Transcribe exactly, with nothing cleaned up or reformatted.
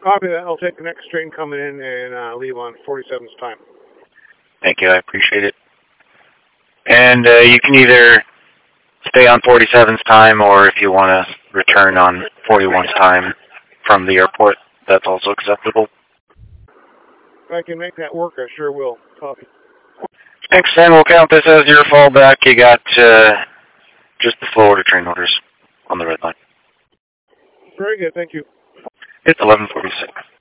Copy that. I'll take the next train coming in and uh, leave on forty-seven's time. Thank you. I appreciate it. And uh, you can either stay on forty-seven's time, or if you want to return on forty-one's time from the airport, that's also acceptable. If I can make that work, I sure will. Copy. Thanks, then. We'll count this as your fallback. You got uh, just the Florida train orders on the red line. Very good. Thank you. It's eleven forty-six.